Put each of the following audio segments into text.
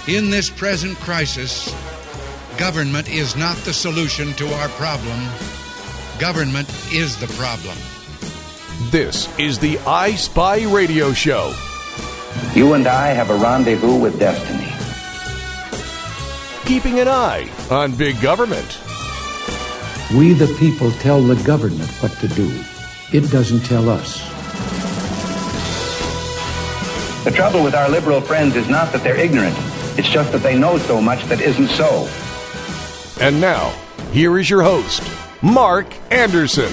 In this present crisis, government is not the solution to our problem. Government is the problem. This is the I Spy Radio Show. You and I have a rendezvous with destiny. Keeping an eye on big government. We the people tell the government what to do. It doesn't tell us. The trouble with our liberal friends is not that they're ignorant. It's just that they know so much that isn't so. And now, here is your host, Mark Anderson.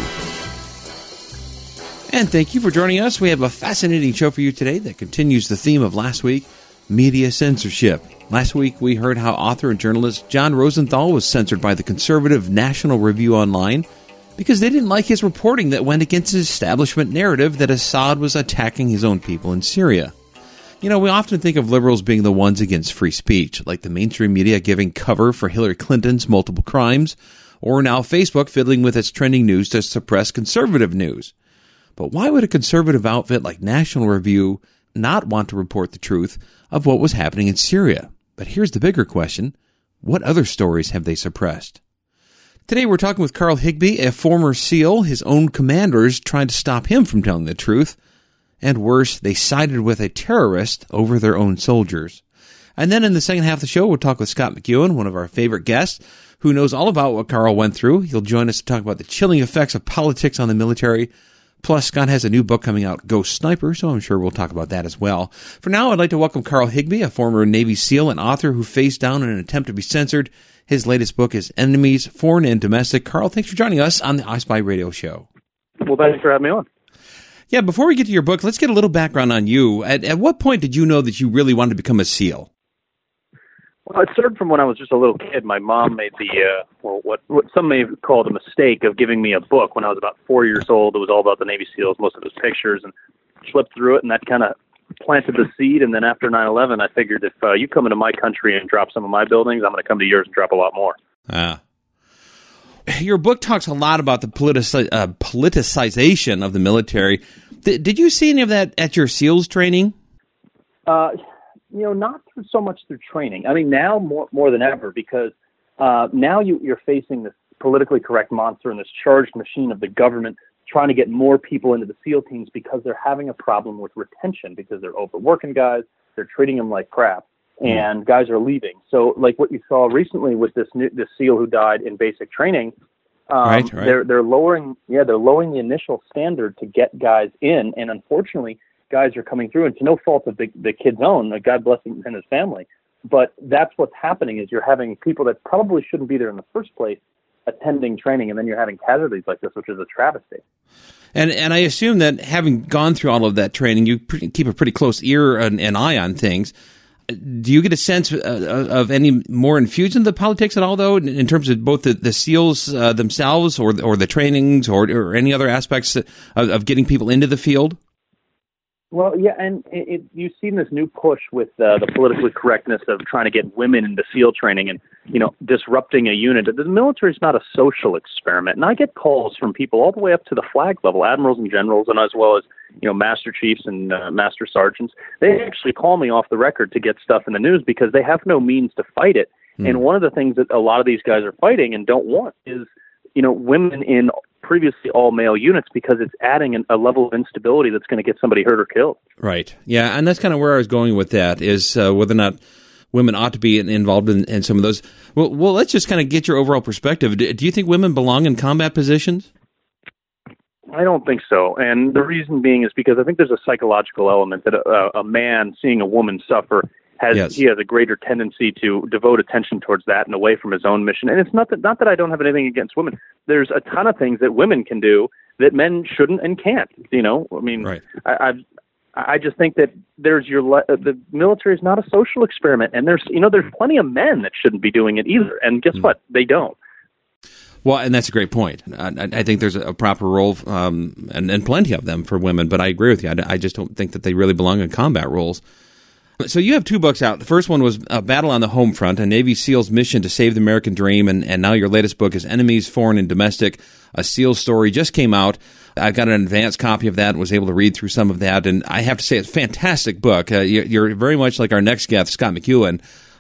And thank you for joining us. We have a fascinating show for you today that continues the theme of last week, media censorship. Last week, we heard how author and journalist John Rosenthal was censored by the conservative National Review Online because they didn't like his reporting that went against his establishment narrative that Assad was attacking his own people in Syria. You know, we often think of liberals being the ones against free speech, like the mainstream media giving cover for Hillary Clinton's multiple crimes, or now Facebook fiddling with its trending news to suppress conservative news. But why would a conservative outfit like National Review not want to report the truth of what was happening in Syria? But here's the bigger question. What other stories have they suppressed? Today we're talking with Carl Higbie, a former SEAL. His own commanders tried to stop him from telling the truth. And worse, they sided with a terrorist over their own soldiers. And then in the second half of the show, we'll talk with Scott McEwen, one of our favorite guests, who knows all about what Carl went through. He'll join us to talk about the chilling effects of politics on the military. Plus, Scott has a new book coming out, Ghost Sniper, so I'm sure we'll talk about that as well. For now, I'd like to welcome Carl Higbie, a former Navy SEAL and author who faced down in an attempt to be censored. His latest book is Enemies, Foreign and Domestic. Carl, thanks for joining us on the I Spy Radio Show. Well, thanks for having me on. Yeah, before we get to your book, let's get a little background on you. At what point did you know that you really wanted to become a SEAL? Well, it started from when I was just a little kid. My mom made the, what some may have called a mistake of giving me a book when I was about 4 years old. It was all about the Navy SEALs, most of those pictures, and flipped through it, and that kind of planted the seed. And then after 9/11, I figured if you come into my country and drop some of my buildings, I'm going to come to yours and drop a lot more. Your book talks a lot about the politicization of the military. Did you see any of that at your SEALs training? Not so much through training. I mean, now more than ever, because now you're facing this politically correct monster and this charged machine of the government trying to get more people into the SEAL teams because they're having a problem with retention because they're overworking guys, they're treating them like crap, and guys are leaving. So, like what you saw recently with this SEAL who died in basic training, right. They're lowering the initial standard to get guys in, and unfortunately, guys are coming through, and to no fault of the kid's own, God bless him and his family. But that's what's happening is you're having people that probably shouldn't be there in the first place attending training, and then you're having casualties like this, which is a travesty. And I assume that having gone through all of that training, you keep a pretty close ear and eye on things. Do you get a sense of any more infusion of the politics at all, though, in terms of both the SEALs themselves or the trainings or any other aspects of getting people into the field? Well, yeah, and you've seen this new push with the politically correctness of trying to get women into SEAL training and, disrupting a unit. The military is not a social experiment. And I get calls from people all the way up to the flag level, admirals and generals, and as well as, master chiefs and master sergeants. They actually call me off the record to get stuff in the news because they have no means to fight it. And one of the things that a lot of these guys are fighting and don't want is, women in previously all-male units because it's adding a level of instability that's going to get somebody hurt or killed. Right. Yeah, and that's kind of where I was going with that, is whether or not women ought to be involved in some of those. Well, let's just kind of get your overall perspective. Do you think women belong in combat positions? I don't think so. And the reason being is because I think there's a psychological element that a man seeing a woman suffer he has a greater tendency to devote attention towards that and away from his own mission. And it's not that I don't have anything against women. There's a ton of things that women can do that men shouldn't and can't. Right. I just think that the military is not a social experiment, and there's plenty of men that shouldn't be doing it either. And guess what? They don't. Well, and that's a great point. I think there's a proper role and plenty of them for women, but I agree with you. I just don't think that they really belong in combat roles. So you have two books out. The first one was Battle on the Home Front, a Navy SEAL's mission to save the American dream, and now your latest book is Enemies, Foreign and Domestic, a SEAL story. Just came out. I've got an advanced copy of that and was able to read through some of that, and I have to say it's a fantastic book. You're very much like our next guest, Scott McEwen.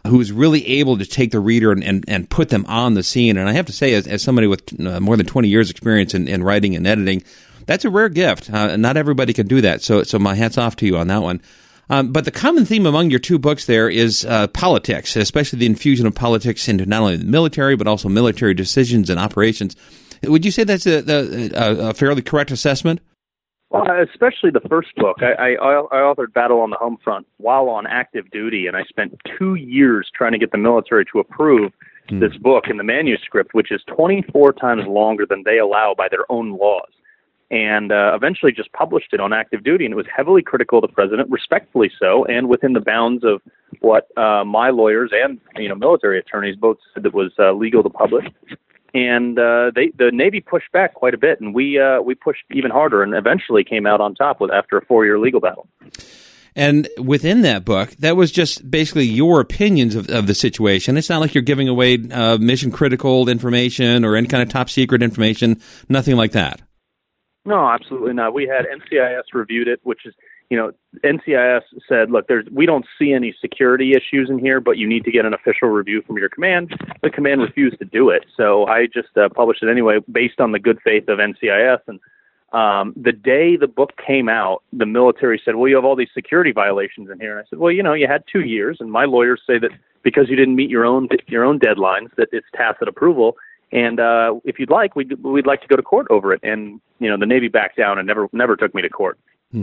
who's really able to take the reader and put them on the scene. And I have to say, as somebody with more than 20 years experience in writing and editing, that's a rare gift. Not everybody can do that. So my hat's off to you on that one. But the common theme among your two books there is politics, especially the infusion of politics into not only the military, but also military decisions and operations. Would you say that's a fairly correct assessment? Well, especially the first book. I authored Battle on the Home Front while on active duty, and I spent 2 years trying to get the military to approve this book in the manuscript, which is 24 times longer than they allow by their own laws. And eventually just published it on active duty, and it was heavily critical of the president, respectfully so, and within the bounds of what my lawyers and military attorneys both said that was legal to publish. And the Navy pushed back quite a bit, and we pushed even harder, and eventually came out on top after a 4-year legal battle. And within that book, that was just basically your opinions of the situation. It's not like you're giving away mission-critical information or any kind of top-secret information, nothing like that. No, absolutely not. We had NCIS reviewed it, which is, NCIS said, look, we don't see any security issues in here, but you need to get an official review from your command. The command refused to do it, so I just published it anyway based on the good faith of NCIS. And the day the book came out, the military said, well, you have all these security violations in here. And I said, well, you had 2 years, and my lawyers say that because you didn't meet your own deadlines, that it's tacit approval. And if you'd like, we'd like to go to court over it. And the Navy backed down and never took me to court.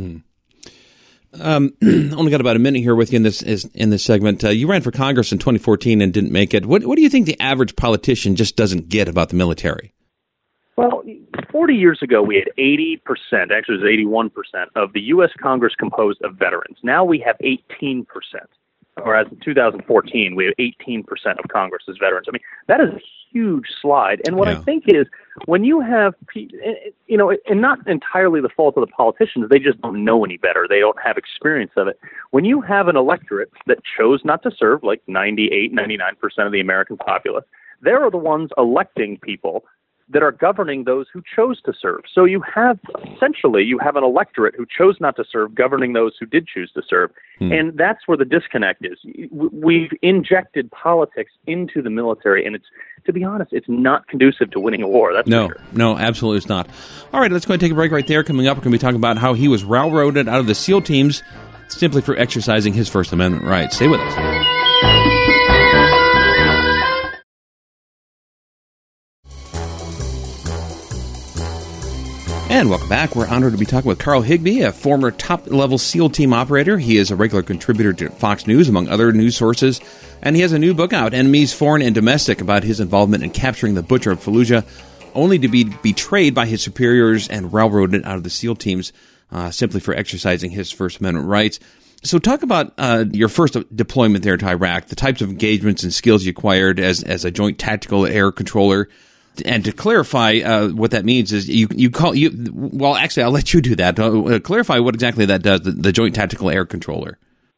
Only got about a minute here with you in this segment. You ran for Congress in 2014 and didn't make it. What do you think the average politician just doesn't get about the military? Well, 40 years ago, we had 80%, actually it was 81%, of the U.S. Congress composed of veterans. Now we have 18%. Or as in 2014, we have 18% of Congress as veterans. I mean, that is a huge slide. And what I think is when you have, and not entirely the fault of the politicians, they just don't know any better. They don't have experience of it. When you have an electorate that chose not to serve, like 98, 99% of the American populace, they are the ones electing people that are governing those who chose to serve. So you have an electorate who chose not to serve governing those who did choose to serve. And that's where the disconnect is. We've injected politics into the military, and to be honest, it's not conducive to winning a war. That's for sure. No, absolutely it's not. All right, let's go ahead and take a break right there. Coming up, we're going to be talking about how he was railroaded out of the SEAL teams simply for exercising his First Amendment rights. Stay with us. And welcome back. We're honored to be talking with Carl Higbie, a former top-level SEAL team operator. He is a regular contributor to Fox News, among other news sources. And he has a new book out, Enemies, Foreign and Domestic, about his involvement in capturing the Butcher of Fallujah, only to be betrayed by his superiors and railroaded out of the SEAL teams simply for exercising his First Amendment rights. So talk about your first deployment there to Iraq, the types of engagements and skills you acquired as a joint tactical air controller. And to clarify what that means is well, actually, I'll let you do that. Clarify what exactly that does, the Joint Tactical Air Controller.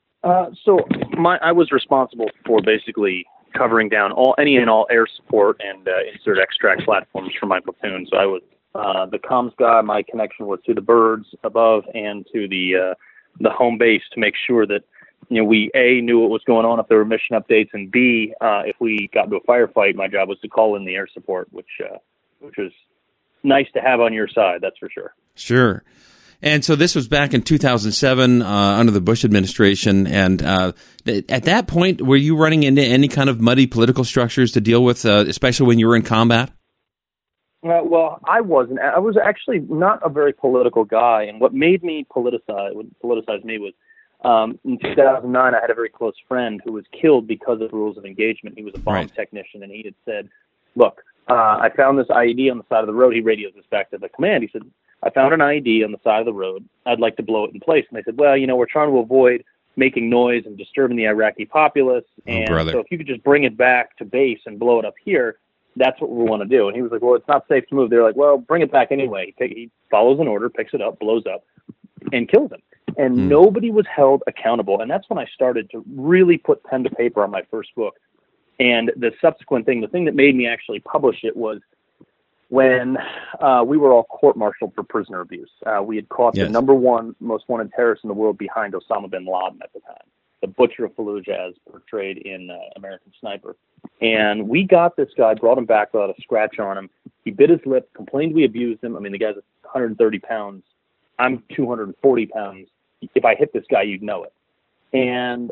I was responsible for basically covering down any and all air support and insert extract platforms for my platoon. So I was the comms guy. My connection was to the birds above and to the home base to make sure that we A, knew what was going on if there were mission updates, and B, if we got into a firefight, my job was to call in the air support, which was nice to have on your side, that's for sure. Sure. And so this was back in 2007 under the Bush administration, and at that point, were you running into any kind of muddy political structures to deal with, especially when you were in combat? Well, I wasn't. I was actually not a very political guy, and what made me politicize me was in 2009, I had a very close friend who was killed because of rules of engagement. He was a bomb technician, and he had said, look, I found this IED on the side of the road. He radios this back to the command. He said, I found an IED on the side of the road. I'd like to blow it in place. And they said, well, we're trying to avoid making noise and disturbing the Iraqi populace. And so if you could just bring it back to base and blow it up here, that's what we want to do. And he was like, well, it's not safe to move. They're like, well, bring it back anyway. He follows an order, picks it up, blows up, and kills him. And nobody was held accountable. And that's when I started to really put pen to paper on my first book. And the subsequent thing, the thing that made me actually publish it was when we were all court-martialed for prisoner abuse. We had caught the number one most wanted terrorist in the world behind Osama bin Laden at the time. the Butcher of Fallujah as portrayed in American Sniper. And we got this guy, brought him back without a scratch on him. He bit his lip, complained we abused him. I mean, the guy's 130 pounds. I'm 240 pounds. If I hit this guy, you'd know it. And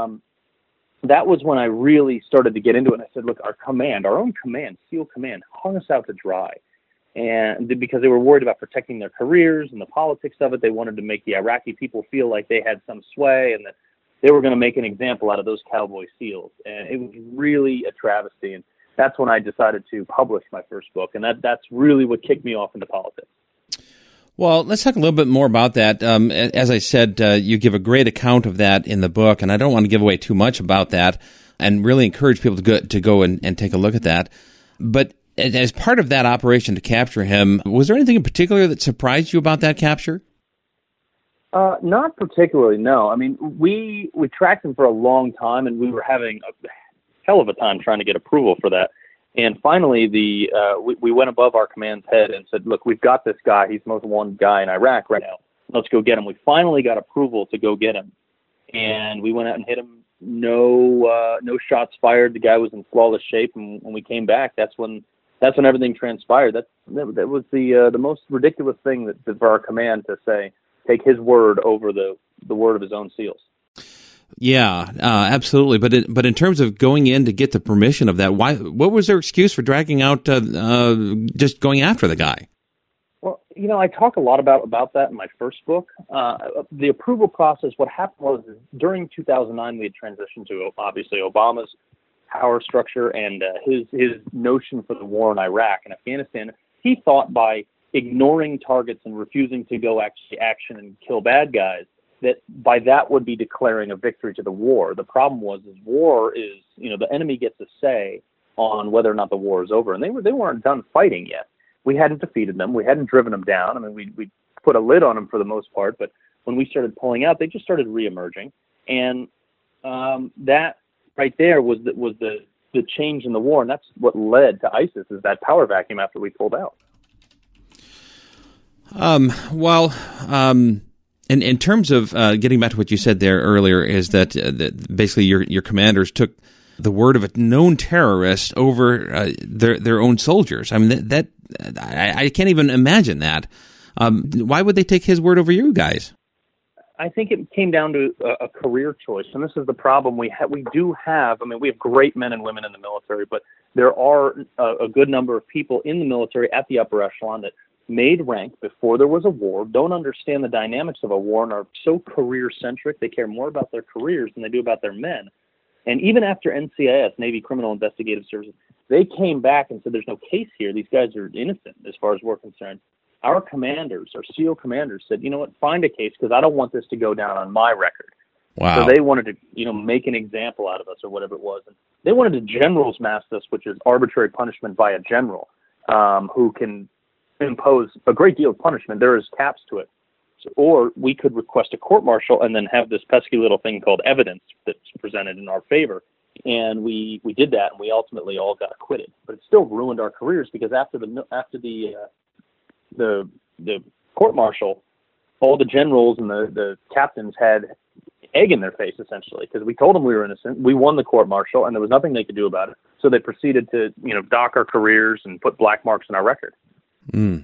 that was when I really started to get into it. And I said, look, our own command, SEAL Command, hung us out to dry. And because they were worried about protecting their careers and the politics of it, they wanted to make the Iraqi people feel like they had some sway and that they were going to make an example out of those cowboy SEALs. And it was really a travesty. And that's when I decided to publish my first book. And that's really what kicked me off into politics. Well, let's talk a little bit more about that. As I said, you give a great account of that in the book, and I don't want to give away too much about that and really encourage people to go and take a look at that. But as part of that operation to capture him, was there anything in particular that surprised you about that capture? Not particularly, no. I mean, we tracked him for a long time, and we were having a hell of a time trying to get approval for that. And finally, we went above our command's head and said, look, we've got this guy. He's the most wanted guy in Iraq right now. Let's go get him. We finally got approval to go get him. And we went out and hit him. No shots fired. The guy was in flawless shape. And when we came back, that's when everything transpired. That was the most ridiculous thing that for our command to say, take his word over the word of his own SEALs. Yeah, absolutely. But in terms of going in to get the permission of that, what was their excuse for dragging out, just going after the guy? Well, I talk a lot about that in my first book. The approval process, what happened was during 2009, we had transitioned to obviously Obama's power structure and his notion for the war in Iraq and Afghanistan. He thought by ignoring targets and refusing to go action and kill bad guys, that by that would be declaring a victory to the war. The problem was war is, the enemy gets a say on whether or not the war is over. And they weren't done fighting yet. We hadn't defeated them. We hadn't driven them down. I mean, we put a lid on them for the most part. But when we started pulling out, they just started reemerging. And that right there was the change in the war. And that's what led to ISIS, is that power vacuum after we pulled out. And in terms of getting back to what you said there earlier, is that basically your commanders took the word of a known terrorist over their own soldiers. I mean, that I can't even imagine that. Why would they take his word over you guys? I think it came down to a career choice, and this is the problem we have. We have great men and women in the military, but there are a good number of people in the military at the upper echelon that made rank before there was a war, don't understand the dynamics of a war, and are so career-centric. They care more about their careers than they do about their men. And even after NCIS, Navy Criminal Investigative Services, they came back and said, there's no case here. These guys are innocent as far as we're concerned. Our commanders, our SEAL commanders said, you know what, find a case, because I don't want this to go down on my record. Wow. So they wanted to, make an example out of us or whatever it was. And they wanted to general's mask us, which is arbitrary punishment by a general who can impose a great deal of punishment. There is caps to it. Or we could request a court-martial and then have this pesky little thing called evidence that's presented in our favor. And we did that, and we ultimately all got acquitted. But it still ruined our careers, because after the court-martial, all the generals and the captains had egg in their face, essentially, because we told them we were innocent. We won the court-martial, and there was nothing they could do about it. So they proceeded to, dock our careers and put black marks in our record. Mm.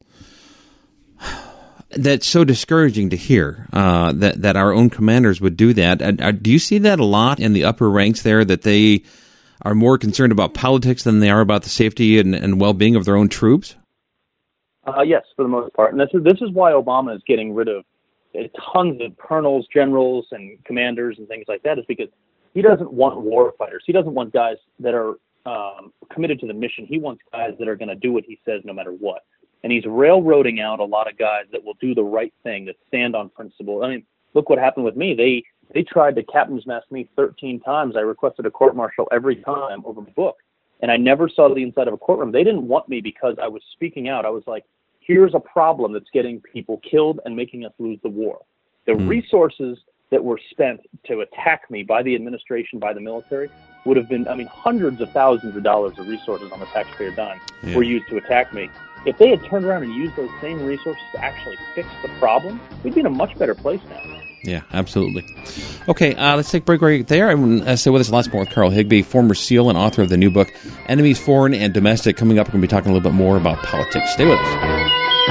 That's so discouraging to hear, that our own commanders would do that. Do you see that a lot in the upper ranks there, that they are more concerned about politics than they are about the safety and well-being of their own troops? Yes, for the most part. And this is why Obama is getting rid of tons of colonels, generals, and commanders and things like that, is because he doesn't want war fighters. He doesn't want guys that are committed to the mission. He wants guys that are going to do what he says no matter what. And he's railroading out a lot of guys that will do the right thing, that stand on principle. I mean, look what happened with me. They tried to captain's mask me 13 times. I requested a court-martial every time over my book. And I never saw the inside of a courtroom. They didn't want me because I was speaking out. I was like, here's a problem that's getting people killed and making us lose the war. The resources that were spent to attack me by the administration, by the military, would have been, hundreds of thousands of dollars of resources on the taxpayer dime were used to attack me. If they had turned around and used those same resources to actually fix the problem, we'd be in a much better place now. Yeah, absolutely. Okay, let's take a break right there. And stay with us lots more with Carl Higbie, former SEAL and author of the new book, Enemies Foreign and Domestic. Coming up, we're going to be talking a little bit more about politics. Stay with us.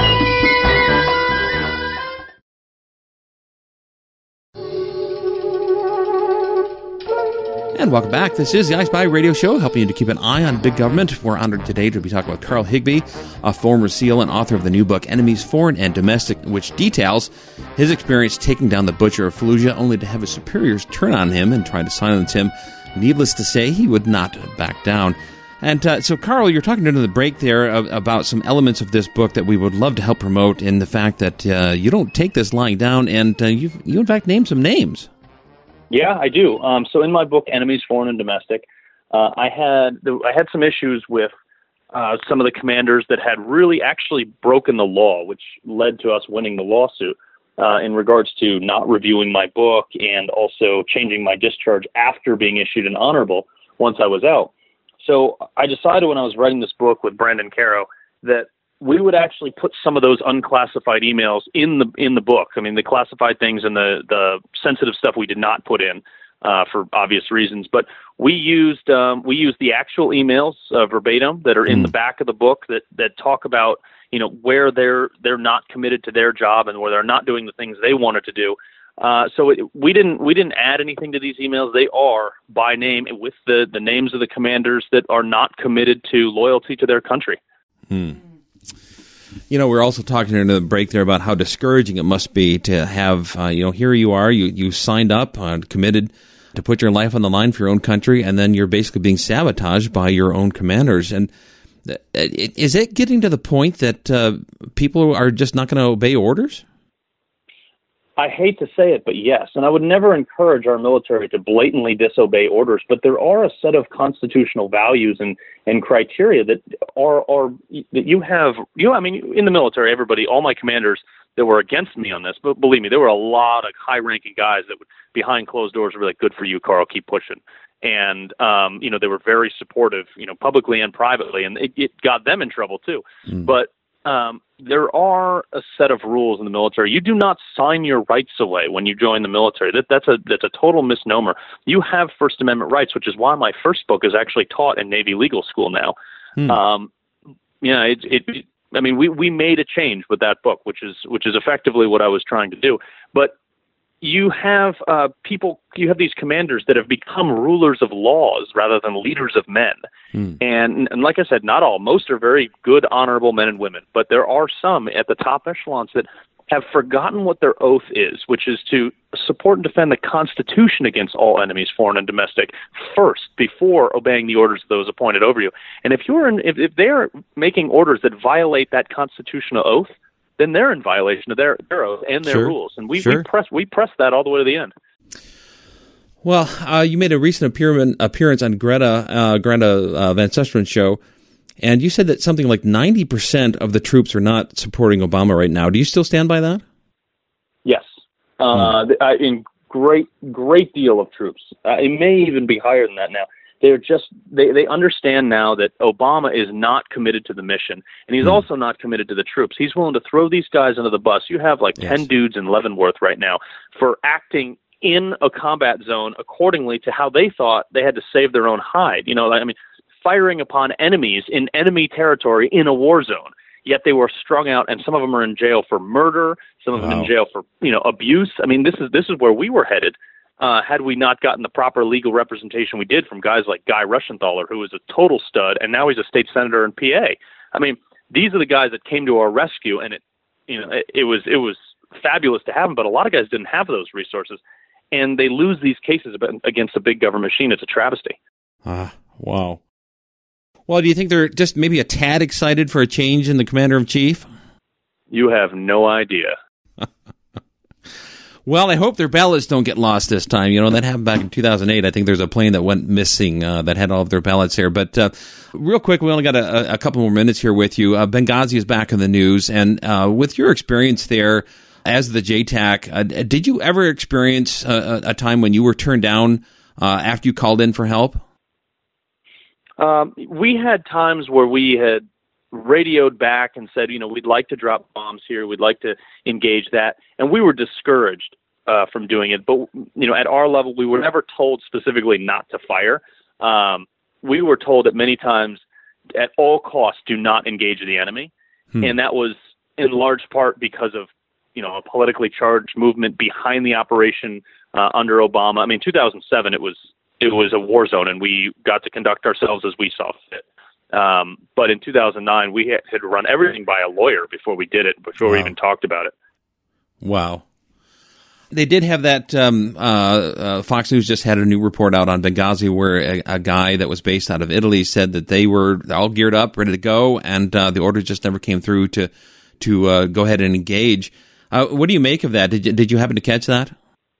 And welcome back. This is the I Spy Radio Show, helping you to keep an eye on big government. We're honored today to be talking about Carl Higbie, a former SEAL and author of the new book, Enemies Foreign and Domestic, which details his experience taking down the Butcher of Fallujah, only to have his superiors turn on him and try to silence him. Needless to say, he would not back down. And so, Carl, you're talking during the break there about some elements of this book that we would love to help promote, in the fact that you don't take this lying down, and you in fact name some names. Yeah, I do. So in my book, Enemies Foreign and Domestic, I had some issues with some of the commanders that had really actually broken the law, which led to us winning the lawsuit in regards to not reviewing my book and also changing my discharge after being issued an honorable once I was out. So I decided when I was writing this book with Brandon Caro that we would actually put some of those unclassified emails in the book. I mean, the classified things and the sensitive stuff we did not put in for obvious reasons. But we used the actual emails verbatim that are in the back of the book that talk about, you know, where they're not committed to their job and where they're not doing the things they wanted to do. So we didn't add anything to these emails. They are by name with the names of the commanders that are not committed to loyalty to their country. You know, we're also talking in the break there about how discouraging it must be to have, here you are, you signed up, committed to put your life on the line for your own country, and then you're basically being sabotaged by your own commanders. And is it getting to the point that people are just not going to obey orders? I hate to say it, but yes. And I would never encourage our military to blatantly disobey orders, but there are a set of constitutional values and criteria that that you have. I mean, in the military, everybody, all my commanders that were against me on this, but believe me, there were a lot of high-ranking guys that would, behind closed doors, were like, "Good for you, Carl, keep pushing." And, they were very supportive, publicly and privately, and it got them in trouble too. But there are a set of rules in the military. You do not sign your rights away when you join the military. That's a total misnomer. You have First Amendment rights, which is why my first book is actually taught in Navy legal school now. We made a change with that book, which is effectively what I was trying to do. But you have you have these commanders that have become rulers of laws rather than leaders of men. And like I said, not all. Most are very good, honorable men and women. But there are some at the top echelons that have forgotten what their oath is, which is to support and defend the Constitution against all enemies, foreign and domestic, first, before obeying the orders of those appointed over you. And if they are making orders that violate that constitutional oath, then they're in violation of their oath and their rules. And we press that all the way to the end. Well, you made a recent appearance on Greta Van Susteren's show, and you said that something like 90% of the troops are not supporting Obama right now. Do you still stand by that? Yes. In great deal of troops. It may even be higher than that now. They understand now that Obama is not committed to the mission, and he's also not committed to the troops. He's willing to throw these guys under the bus. You have 10 dudes in Leavenworth right now for acting in a combat zone accordingly to how they thought they had to save their own hide. Firing upon enemies in enemy territory in a war zone. Yet they were strung out, and some of them are in jail for murder, some of them in jail for abuse. I mean, this is where we were headed. Had we not gotten the proper legal representation we did from guys like Guy Rushenthaler, who was a total stud, and now he's a state senator in PA. I mean, these are the guys that came to our rescue, and it was fabulous to have them, but a lot of guys didn't have those resources, and they lose these cases against a big government machine. It's a travesty. Wow. Well, do you think they're just maybe a tad excited for a change in the commander-in-chief? You have no idea. Well, I hope their ballots don't get lost this time. That happened back in 2008. I think there's a plane that went missing that had all of their ballots here. But real quick, we only got a couple more minutes here with you. Benghazi is back in the news. And with your experience there as the JTAC, did you ever experience a time when you were turned down after you called in for help? We had times where we had radioed back and said, we'd like to drop bombs here. We'd like to engage that. And we were discouraged from doing it. But, at our level, we were never told specifically not to fire. We were told at many times, at all costs, do not engage the enemy. And that was in large part because of, a politically charged movement behind the operation under Obama. 2007, it was a war zone, and we got to conduct ourselves as we saw fit. But in 2009, we had to run everything by a lawyer before we did it, before we even talked about it. Wow. They did have that, Fox News just had a new report out on Benghazi where a guy that was based out of Italy said that they were all geared up, ready to go, and the order just never came through to go ahead and engage. What do you make of that? Did you happen to catch that?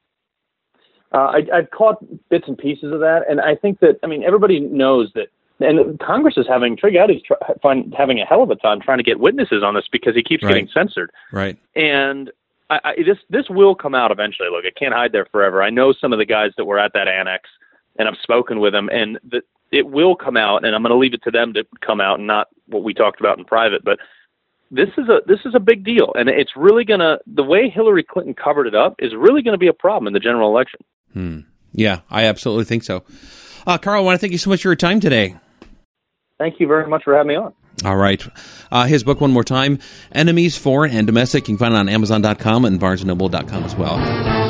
I've caught bits and pieces of that, and I think that, everybody knows that, and Congress is having a hell of a time trying to get witnesses on this because he keeps getting censored. Right. And this will come out eventually. Look, it can't hide there forever. I know some of the guys that were at that annex, and I've spoken with them, and it will come out, and I'm going to leave it to them to come out and not what we talked about in private. But this is a big deal, and it's really going to, the way Hillary Clinton covered it up is really going to be a problem in the general election. Yeah, I absolutely think so. Carl, I want to thank you so much for your time today. Thank you very much for having me on. All right. His book, one more time, Enemies, Foreign and Domestic. You can find it on Amazon.com and BarnesandNoble.com as well.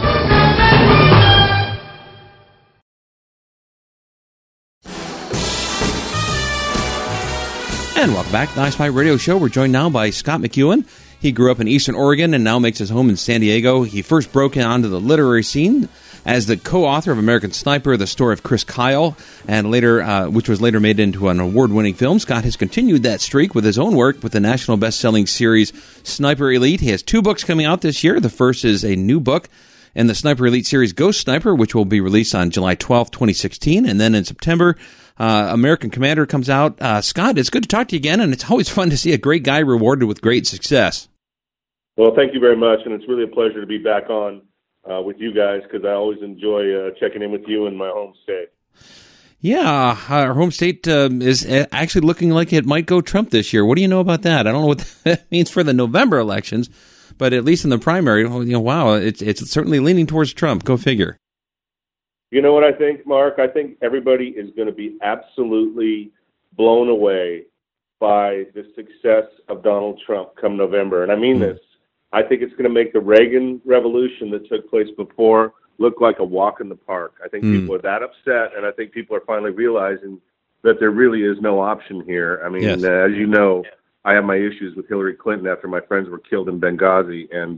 And welcome back to the iSpy Radio Show. We're joined now by Scott McEwen. He grew up in Eastern Oregon and now makes his home in San Diego. He first broke onto the literary scene as the co-author of American Sniper, the story of Chris Kyle, and later, which was later made into an award-winning film. Scott has continued that streak with his own work with the national best-selling series Sniper Elite. He has 2 books coming out this year. The first is a new book in the Sniper Elite series, Ghost Sniper, which will be released on July 12th, 2016. And then in September, American Commander comes out. Scott, it's good to talk to you again, and it's always fun to see a great guy rewarded with great success. Well, thank you very much, and it's really a pleasure to be back on with you guys, because I always enjoy checking in with you in my home state. Yeah, our home state is actually looking like it might go Trump this year. What do you know about that? I don't know what that means for the November elections, but at least in the primary, wow, it's certainly leaning towards Trump. Go figure. You know what I think, Mark? I think everybody is going to be absolutely blown away by the success of Donald Trump come November. And I mean this. I think it's going to make the Reagan Revolution that took place before look like a walk in the park. I think people are that upset, and I think people are finally realizing that there really is no option here. I mean, as you know, I have my issues with Hillary Clinton after my friends were killed in Benghazi, and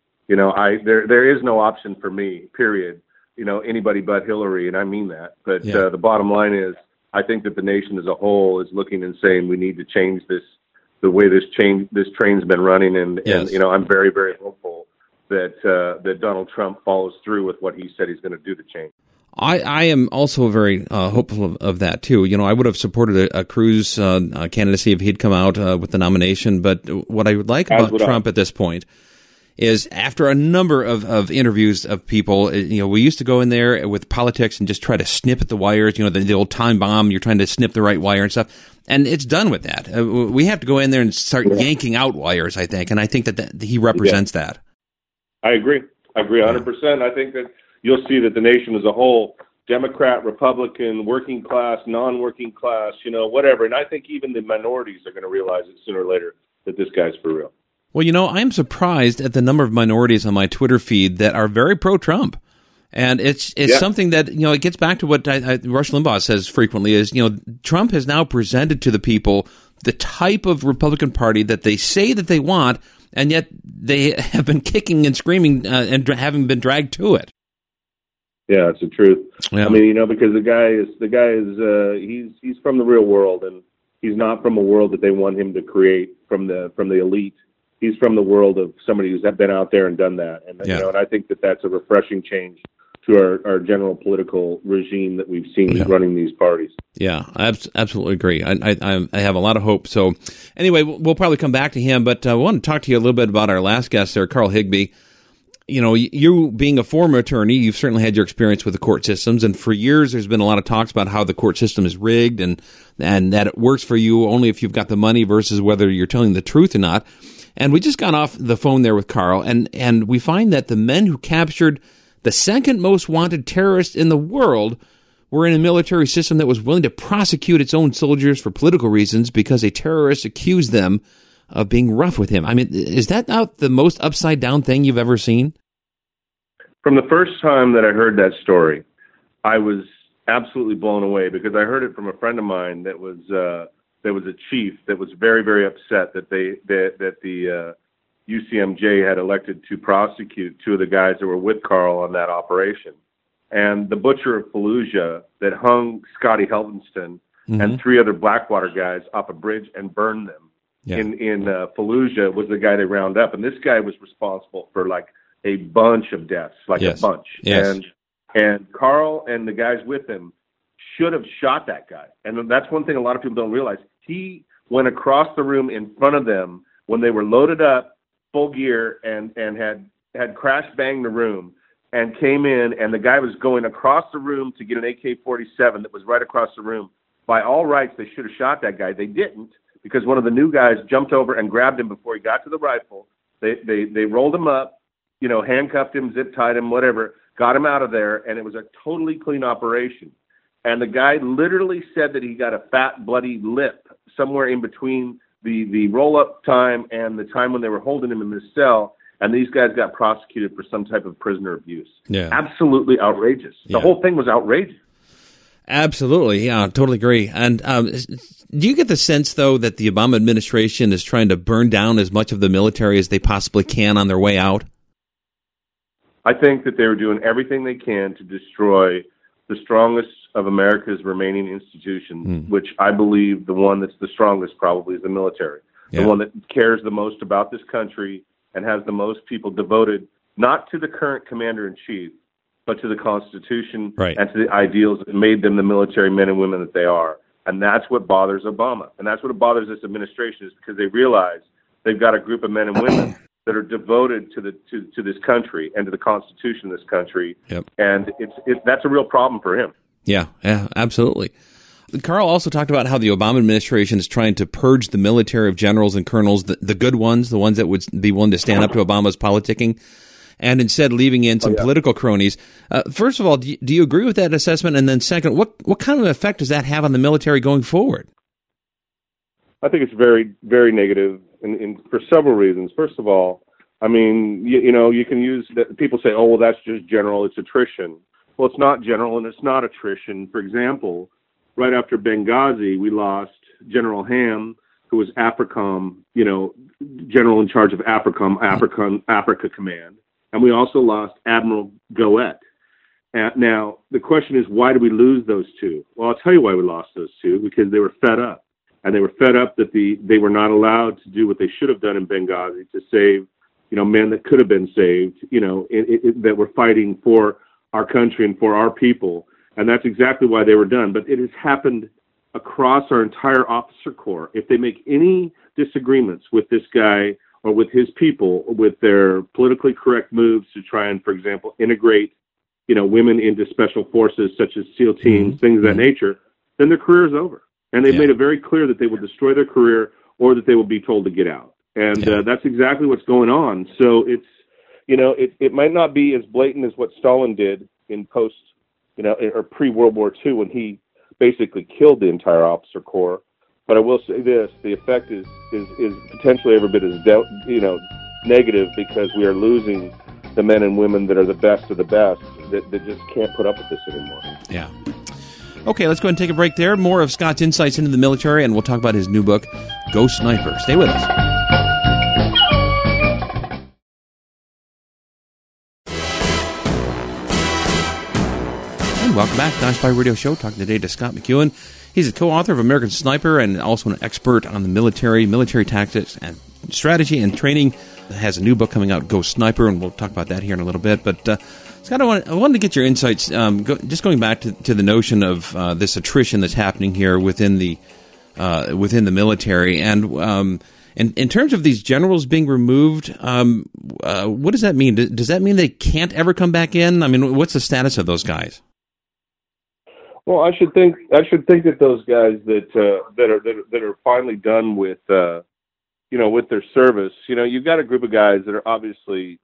there is no option for me, period. Anybody but Hillary, and I mean that. But the bottom line is, I think that the nation as a whole is looking and saying we need to change the way this train's been running, and I'm very, very hopeful that Donald Trump follows through with what he said he's going to do to change. I am also very hopeful of that too. I would have supported a Cruz candidacy if he'd come out with the nomination. But what I would like about Trump at this point is, after a number of interviews of people, we used to go in there with politics and just try to snip at the wires, the old time bomb, you're trying to snip the right wire and stuff. And it's done with that. We have to go in there and start yanking out wires, I think. And I think that he represents that. I agree 100%. I think that you'll see that the nation as a whole, Democrat, Republican, working class, non-working class, whatever. And I think even the minorities are going to realize it sooner or later that this guy's for real. Well, I'm surprised at the number of minorities on my Twitter feed that are very pro-Trump. And it's something that, it gets back to what Rush Limbaugh says frequently is, Trump has now presented to the people the type of Republican Party that they say that they want, and yet they have been kicking and screaming and having been dragged to it. Yeah, it's the truth. Yeah. I mean, because the guy is he's from the real world, and he's not from a world that they want him to create from the elite. He's from the world of somebody who's been out there and done that. And, and I think that that's a refreshing change to our general political regime that we've seen running these parties. Yeah, I absolutely agree. I have a lot of hope. So anyway, we'll probably come back to him, but I want to talk to you a little bit about our last guest there, Carl Higbie. You being a former attorney, you've certainly had your experience with the court systems, and for years there's been a lot of talks about how the court system is rigged and that it works for you only if you've got the money versus whether you're telling the truth or not. And we just got off the phone there with Carl, and we find that the men who captured the second most wanted terrorist in the world were in a military system that was willing to prosecute its own soldiers for political reasons because a terrorist accused them of being rough with him. I mean, is that not the most upside down thing you've ever seen? From the first time that I heard that story, I was absolutely blown away because I heard it from a friend of mine that was a chief that was very, very upset that the UCMJ had elected to prosecute two of the guys that were with Carl on that operation. And the butcher of Fallujah that hung Scotty Helvenston and three other Blackwater guys off a bridge and burned them in Fallujah was the guy they round up. And this guy was responsible for like a bunch of deaths, a bunch. Yes. And Carl and the guys with him should have shot that guy. And that's one thing a lot of people don't realize. He went across the room in front of them when they were loaded up, full gear, and had crash banged the room and came in, and the guy was going across the room to get an AK-47 that was right across the room. By all rights, they should have shot that guy. They didn't because one of the new guys jumped over and grabbed him before he got to the rifle. They rolled him up, handcuffed him, zip-tied him, whatever, got him out of there, and it was a totally clean operation. And the guy literally said that he got a fat, bloody lip somewhere in between the roll-up time and the time when they were holding him in the cell, and these guys got prosecuted for some type of prisoner abuse. Yeah. Absolutely outrageous. The whole thing was outrageous. Absolutely. Yeah, totally agree. And do you get the sense, though, that the Obama administration is trying to burn down as much of the military as they possibly can on their way out? I think that they were doing everything they can to destroy the strongest of America's remaining institutions, which I believe the one that's the strongest probably is the military. The one that cares the most about this country and has the most people devoted not to the current commander-in-chief, but to the Constitution and to the ideals that made them the military men and women that they are. And that's what bothers Obama. And that's what bothers this administration is because they realize they've got a group of men and women that are devoted to this country and to the Constitution of this country. Yep. And that's a real problem for him. Yeah, absolutely. Carl also talked about how the Obama administration is trying to purge the military of generals and colonels, the good ones, the ones that would be willing to stand up to Obama's politicking, and instead leaving in some political cronies. First of all, do you agree with that assessment? And then second, what kind of effect does that have on the military going forward? I think it's very, very negative, and for several reasons. First of all, I mean, you can use that. People say, "Oh, well, that's just general; it's attrition." Well, it's not general, and it's not attrition. For example, right after Benghazi, we lost General Ham, who was AFRICOM, general in charge of Africa Command, and we also lost Admiral Goet. Now, the question is, why did we lose those two? Well, I'll tell you why we lost those two, because they were fed up. And they were fed up that they were not allowed to do what they should have done in Benghazi to save, men that could have been saved, that were fighting for our country and for our people. And that's exactly why they were done. But it has happened across our entire officer corps. If they make any disagreements with this guy or with his people, with their politically correct moves to try and, for example, integrate, women into special forces such as SEAL teams, things of that nature, then their career is over. And they've made it very clear that they will destroy their career or that they will be told to get out. And that's exactly what's going on. So it's, it might not be as blatant as what Stalin did in post, or pre-World War II when he basically killed the entire officer corps. But I will say this, the effect is potentially every bit as, negative because we are losing the men and women that are the best of the best that just can't put up with this anymore. Yeah. Okay, let's go ahead and take a break there. More of Scott's insights into the military, and we'll talk about his new book, Ghost Sniper. Stay with us. And welcome back to the Spy Radio Show. Talking today to Scott McEwen. He's a co-author of American Sniper and also an expert on the military tactics and strategy and training. He has a new book coming out, Ghost Sniper, and we'll talk about that here in a little bit. But Scott, I wanted to get your insights, just going back to the notion of this attrition that's happening here within the military, and in terms of these generals being removed, what does that mean? Does that mean they can't ever come back in? I mean, what's the status of those guys? Well, I should think that those guys that are finally done with with their service, you've got a group of guys that are obviously,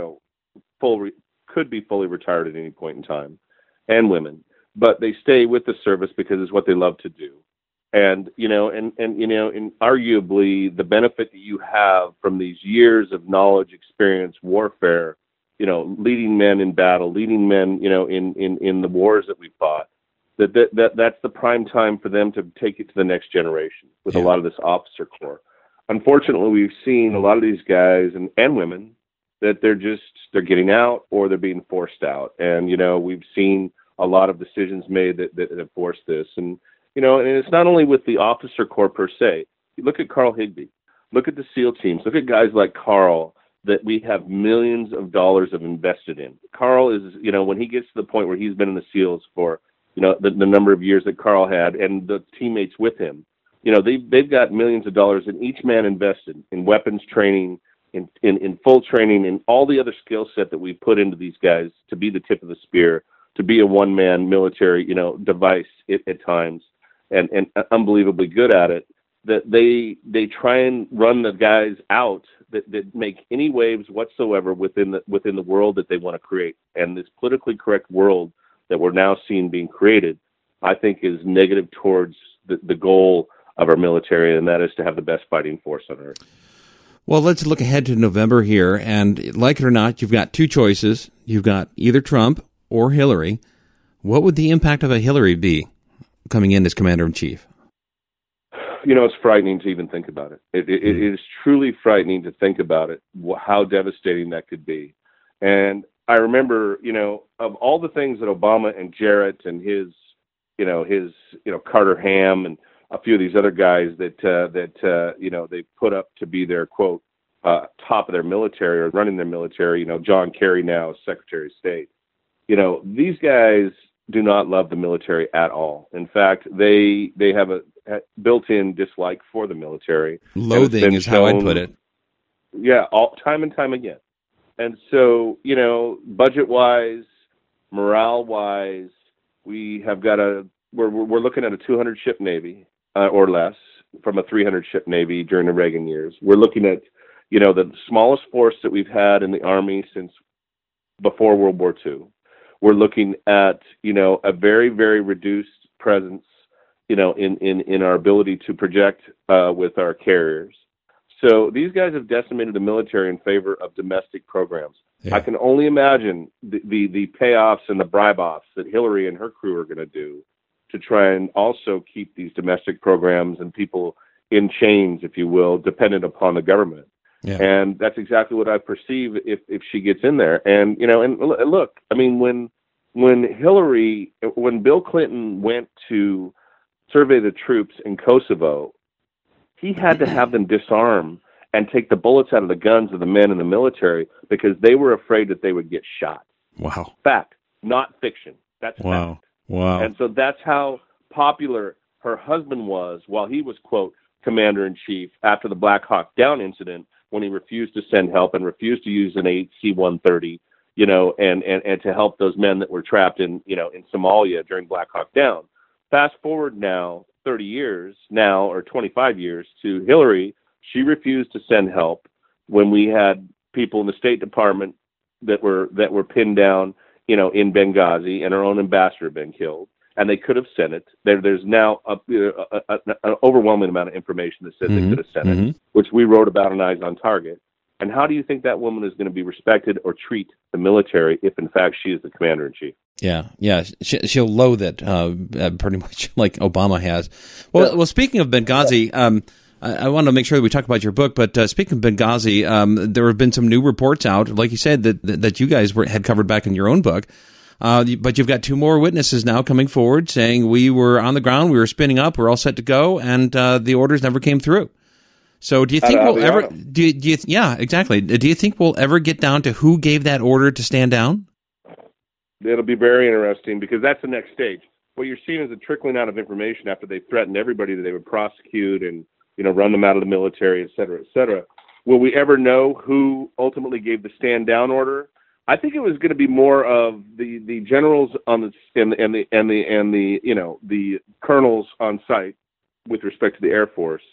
could be fully retired at any point in time, and women, but they stay with the service because it's what they love to do. And, and arguably the benefit that you have from these years of knowledge, experience, warfare, leading men in battle, leading men, in the wars that we fought, that's the prime time for them to take it to the next generation with a lot of this officer corps. Unfortunately, we've seen a lot of these guys and women that they're getting out or they're being forced out. And, we've seen a lot of decisions made that have forced this. And, and it's not only with the officer corps per se. You look at Carl Higbee, look at the SEAL teams, look at guys like Carl that we have millions of dollars of invested in. Carl is, when he gets to the point where he's been in the SEALs for, the number of years that Carl had and the teammates with him, they've got millions of dollars, and each man invested in weapons training, in full training, and all the other skill set that we put into these guys to be the tip of the spear, to be a one-man military, device at times, and unbelievably good at it. That they try and run the guys out that make any waves whatsoever within the world that they want to create. And this politically correct world that we're now seeing being created, I think, is negative towards the goal of our military, and that is to have the best fighting force on earth. Well, let's look ahead to November here, and like it or not, you've got two choices. You've got either Trump or Hillary. What would the impact of a Hillary be coming in as commander-in-chief? It's frightening to even think about it. It is truly frightening to think about it, how devastating that could be. And I remember, of all the things that Obama and Jarrett and his Carter Ham and a few of these other guys that they put up to be their, quote, top of their military or running their military, John Kerry now is Secretary of State. These guys do not love the military at all. In fact, they have a built-in dislike for the military. Loathing is how I'd put it. Yeah, time and time again. And so, budget-wise, morale-wise, we have got we're looking at a 200-ship Navy or less from a 300-ship Navy during the Reagan years. We're looking at, the smallest force that we've had in the Army since before World War II. We're looking at, a very, very reduced presence, in our ability to project with our carriers. So these guys have decimated the military in favor of domestic programs. Yeah. I can only imagine the payoffs and the bribe-offs that Hillary and her crew are going to do to try and also keep these domestic programs and people in chains, if you will, dependent upon the government. Yeah. And that's exactly what I perceive if she gets in there. And, and look, I mean, when Bill Clinton went to survey the troops in Kosovo, he had to have them disarm and take the bullets out of the guns of the men in the military because they were afraid that they would get shot. Wow. Fact, not fiction. That's wow. fact. Wow. And so that's how popular her husband was while he was, quote, commander-in-chief after the Black Hawk Down incident, when he refused to send help and refused to use an AC-130, and to help those men that were trapped in Somalia during Black Hawk Down. Fast forward now 30 years now, or 25 years, to Hillary. She refused to send help when we had people in the State Department that were pinned down, in Benghazi, and our own ambassador had been killed. And they could have sent it. There's now an overwhelming amount of information that says they could have sent it, which we wrote about in Eyes on Target. And how do you think that woman is going to be respected or treat the military if, in fact, she is the commander-in-chief? Yeah. She'll loathe it pretty much like Obama has. Well, speaking of Benghazi, I want to make sure that we talk about your book. But speaking of Benghazi, there have been some new reports out, like you said, that you guys had covered back in your own book. But you've got two more witnesses now coming forward saying we were on the ground, we were spinning up, we're all set to go, and the orders never came through. So do you think we'll ever? Yeah, exactly. Do you think we'll ever get down to who gave that order to stand down? It'll be very interesting because that's the next stage. What you're seeing is a trickling out of information after they threatened everybody that they would prosecute and run them out of the military, et cetera, et cetera. Will we ever know who ultimately gave the stand down order? I think it was going to be more of the generals on the colonels on site with respect to the Air Force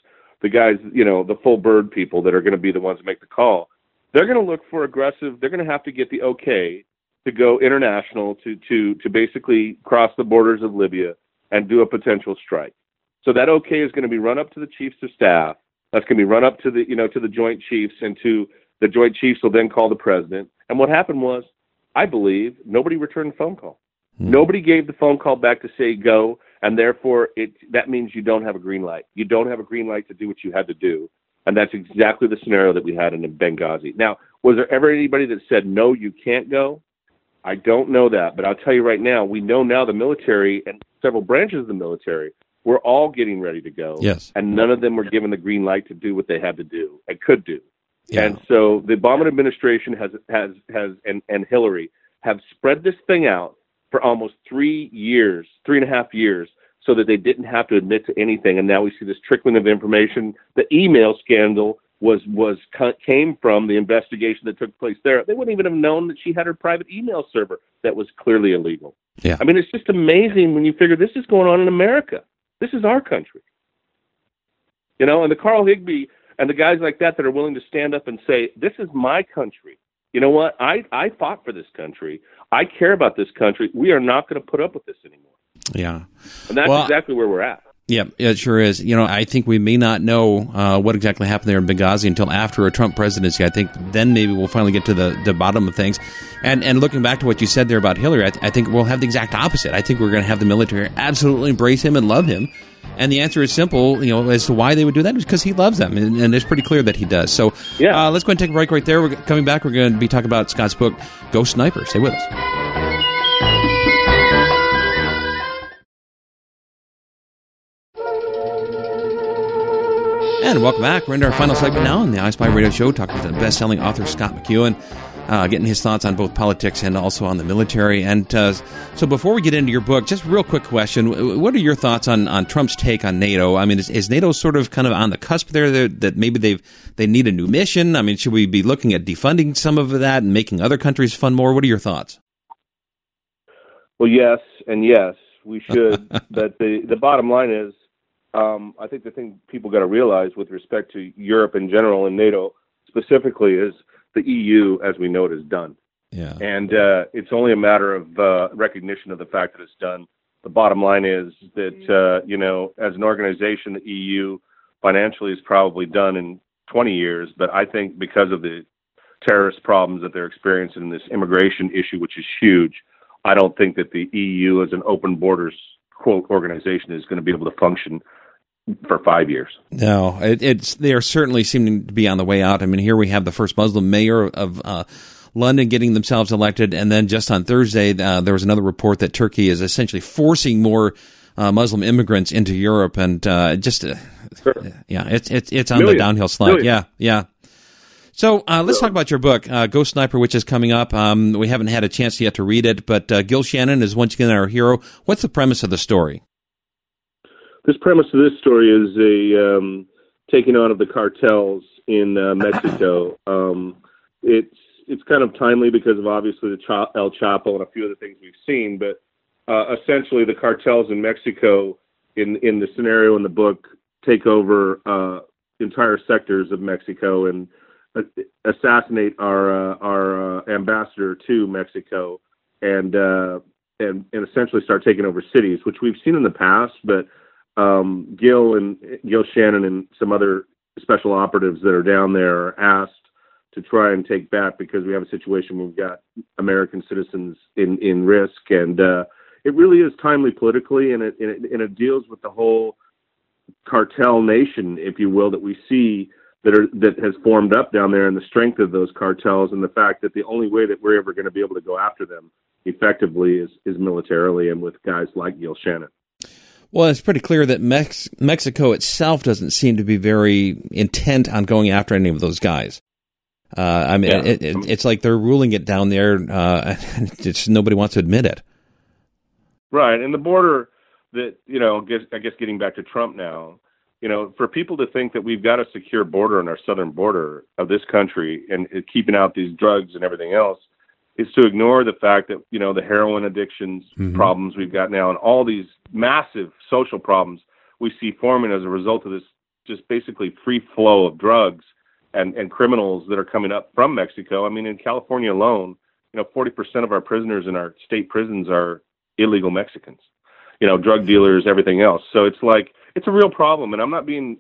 the guys, the full bird people that are going to be the ones that make the call, they're going to look for aggressive. They're going to have to get the okay to go international to basically cross the borders of Libya and do a potential strike. So that okay is going to be run up to the chiefs of staff. That's going to be run up to the Joint Chiefs, and to the Joint Chiefs will then call the president. And what happened was, I believe, nobody returned the phone call. Nobody gave the phone call back to say go, and therefore that means you don't have a green light. You don't have a green light to do what you had to do. And that's exactly the scenario that we had in Benghazi. Now, was there ever anybody that said, no, you can't go? I don't know that. But I'll tell you right now, we know now the military and several branches of the military were all getting ready to go. Yes. And none of them were given the green light to do what they had to do and could do. Yeah. And so the Obama administration and Hillary have spread this thing out for almost 3.5 years, so that they didn't have to admit to anything. And now we see this trickling of information. The email scandal came from the investigation that took place there. They wouldn't even have known that she had her private email server that was clearly illegal. Yeah. I mean, it's just amazing when you figure this is going on in America. This is our country. And the Carl Higbee and the guys like that are willing to stand up and say, this is my country. You know what? I fought for this country. I care about this country. We are not going to put up with this anymore. Yeah. And that's exactly where we're at. Yeah, it sure is. I think we may not know what exactly happened there in Benghazi until after a Trump presidency. I think then maybe we'll finally get to the bottom of things. And looking back to what you said there about Hillary, I think we'll have the exact opposite. I think we're going to have the military absolutely embrace him and love him. And the answer is simple, as to why they would do that is because he loves them. And it's pretty clear that he does. So let's go and take a break right there. We're coming back. We're going to be talking about Scott's book, Ghost Sniper. Stay with us. And welcome back. We're into our final segment now on the I Spy Radio Show, talking to the best-selling author Scott McEwen, getting his thoughts on both politics and also on the military. And so before we get into your book, just a real quick question. What are your thoughts on Trump's take on NATO? I mean, is NATO sort of kind of on the cusp there that maybe they need a new mission? I mean, should we be looking at defunding some of that and making other countries fund more? What are your thoughts? Well, yes, we should. But the bottom line is, I think the thing people got to realize with respect to Europe in general and NATO specifically is the EU, as we know it, is done. Yeah. And it's only a matter of recognition of the fact that it's done. The bottom line is that, as an organization, the EU financially is probably done in 20 years. But I think because of the terrorist problems that they're experiencing, this immigration issue, which is huge, I don't think that the EU as an open borders, quote, organization is going to be able to function for 5 years. No, they are certainly seeming to be on the way out. I mean, here we have the first Muslim mayor of London getting themselves elected, and then just on Thursday, there was another report that Turkey is essentially forcing more Muslim immigrants into Europe, and it's on the downhill slide. Yeah. So let's talk about your book, Ghost Sniper, which is coming up. We haven't had a chance yet to read it, but Gil Shannon is once again our hero. What's the premise of the story? This premise of this story is a taking on of the cartels in Mexico. It's kind of timely because of obviously the El Chapo and a few other things we've seen, but essentially the cartels in Mexico, in the scenario in the book, take over entire sectors of Mexico and assassinate our ambassador to Mexico, and essentially start taking over cities, which we've seen in the past, but Gil Shannon and some other special operatives that are down there are asked to try and take back because we have a situation where we've got American citizens in risk, and it really is timely politically, and it deals with the whole cartel nation, if you will, that we see that has formed up down there, and the strength of those cartels, and the fact that the only way that we're ever going to be able to go after them effectively is militarily, and with guys like Gil Shannon. Well, it's pretty clear that Mexico itself doesn't seem to be very intent on going after any of those guys. It's like they're ruling it down there. Just nobody wants to admit it. Right, and the border that, I guess getting back to Trump now, for people to think that we've got a secure border on our southern border of this country and keeping out these drugs and everything else is to ignore the fact that, the heroin addictions problems we've got now and all these massive social problems we see forming as a result of this just basically free flow of drugs and criminals that are coming up from Mexico. I mean, in California alone, 40% of our prisoners in our state prisons are illegal Mexicans, drug dealers, everything else. So it's like, it's a real problem. And I'm not being,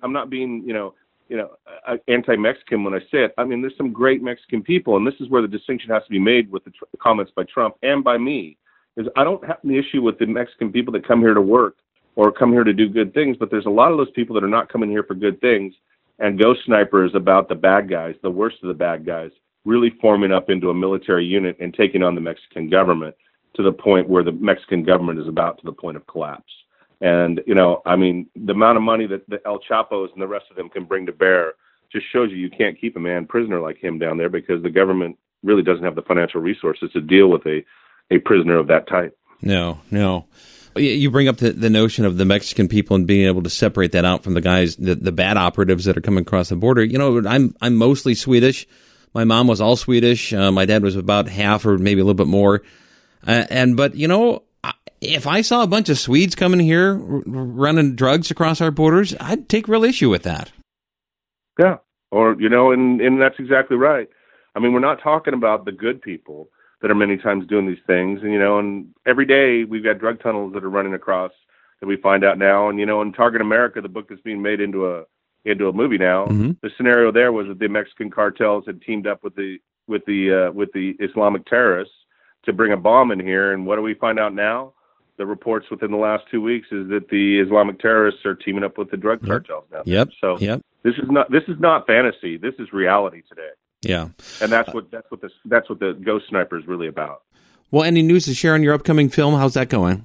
anti-Mexican when I say it. I mean, there's some great Mexican people, and this is where the distinction has to be made with the comments by Trump and by me, is I don't have an issue with the Mexican people that come here to work or come here to do good things, but there's a lot of those people that are not coming here for good things. And Ghost Sniper is about the bad guys, the worst of the bad guys, really forming up into a military unit and taking on the Mexican government to the point where the Mexican government is about to the point of collapse. And, the amount of money that the El Chapos and the rest of them can bring to bear just shows you can't keep a man prisoner like him down there, because the government really doesn't have the financial resources to deal with a prisoner of that type. No. You bring up the notion of the Mexican people and being able to separate that out from the guys, the bad operatives that are coming across the border. I'm mostly Swedish. My mom was all Swedish. My dad was about half or maybe a little bit more. But if I saw a bunch of Swedes coming here running drugs across our borders, I'd take real issue with that. Yeah. Or, and that's exactly right. I mean, we're not talking about the good people that are many times doing these things. And every day we've got drug tunnels that are running across that we find out now. And, in Target America, the book is being made into a movie now. Mm-hmm. The scenario there was that the Mexican cartels had teamed up with the Islamic terrorists to bring a bomb in here. And what do we find out now? The reports within the last 2 weeks is that the Islamic terrorists are teaming up with the drug cartels now. Yep. So this is not fantasy. This is reality today. Yeah. And that's what the Ghost Sniper is really about. Well, any news to share on your upcoming film? How's that going?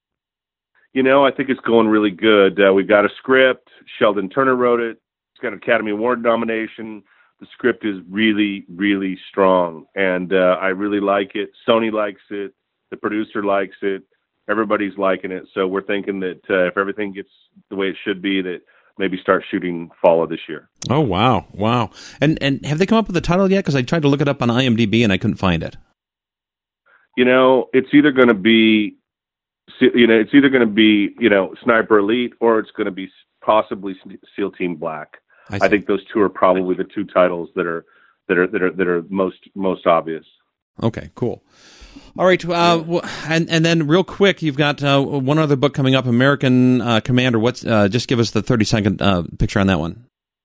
I think it's going really good. We've got a script. Sheldon Turner wrote it. It's got an Academy Award nomination. The script is really, really strong, and I really like it. Sony likes it. The producer likes it. Everybody's liking it. So we're thinking that if everything gets the way it should be, that maybe start shooting fall of this year. Oh, wow. And have they come up with a title yet? Because I tried to look it up on IMDb and I couldn't find it. It's either going to be, Sniper Elite, or it's going to be possibly SEAL Team Black. I think those two are probably the two titles that are most obvious. Okay, cool. All right, and then real quick, you've got one other book coming up, American Commander. Just give us the 30-second picture on that one.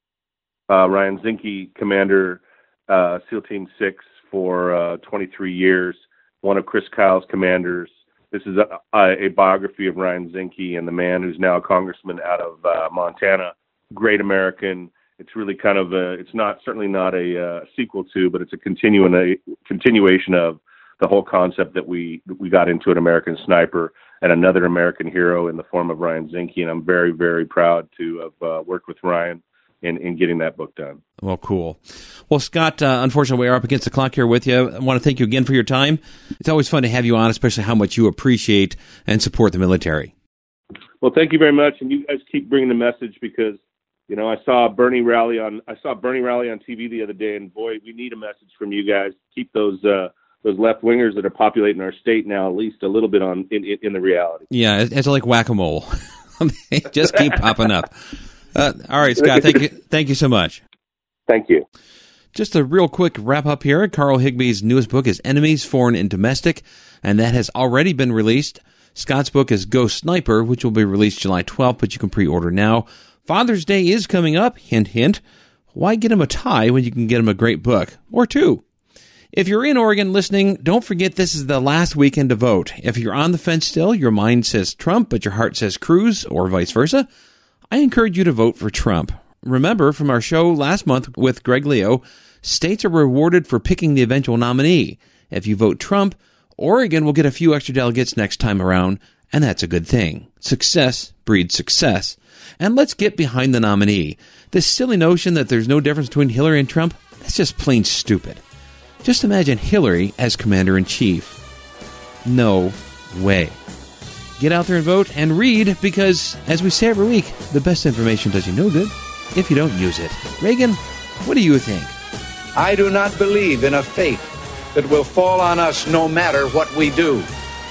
Ryan Zinke, Commander, SEAL Team 6 for 23 years, one of Chris Kyle's commanders. This is a biography of Ryan Zinke and the man who's now a congressman out of Montana. Great American. It's really kind of certainly not a sequel to, but it's a continuation of the whole concept that we got into an American Sniper and another American hero in the form of Ryan Zinke. And I'm very, very proud to have worked with Ryan in getting that book done. Well, cool. Well, Scott, unfortunately, we're up against the clock here with you. I want to thank you again for your time. It's always fun to have you on, especially how much you appreciate and support the military. Well, thank you very much. And you guys keep bringing the message, because I saw Bernie rally on TV the other day, and boy, we need a message from you guys. Keep those left wingers that are populating our state now at least a little bit in the reality. Yeah, it's like whack-a-mole. They just keep popping up. All right, Scott, thank you so much. Thank you. Just a real quick wrap up here. Carl Higby's newest book is Enemies, Foreign and Domestic, and that has already been released. Scott's book is Ghost Sniper, which will be released July 12th, but you can pre-order now. Father's Day is coming up. Hint, hint. Why get him a tie when you can get him a great book? Or two. If you're in Oregon listening, don't forget this is the last weekend to vote. If you're on the fence still, your mind says Trump, but your heart says Cruz, or vice versa, I encourage you to vote for Trump. Remember from our show last month with Greg Leo, states are rewarded for picking the eventual nominee. If you vote Trump, Oregon will get a few extra delegates next time around, and that's a good thing. Success breeds success. And let's get behind the nominee. This silly notion that there's no difference between Hillary and Trump, that's just plain stupid. Just imagine Hillary as commander-in-chief. No way. Get out there and vote and read, because, as we say every week, the best information does you no good if you don't use it. Reagan, what do you think? I do not believe in a fate that will fall on us no matter what we do.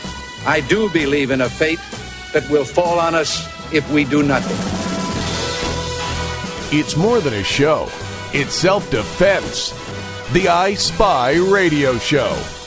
I do believe in a fate that will fall on us if we do nothing. It's more than a show. It's self-defense. The I Spy Radio Show.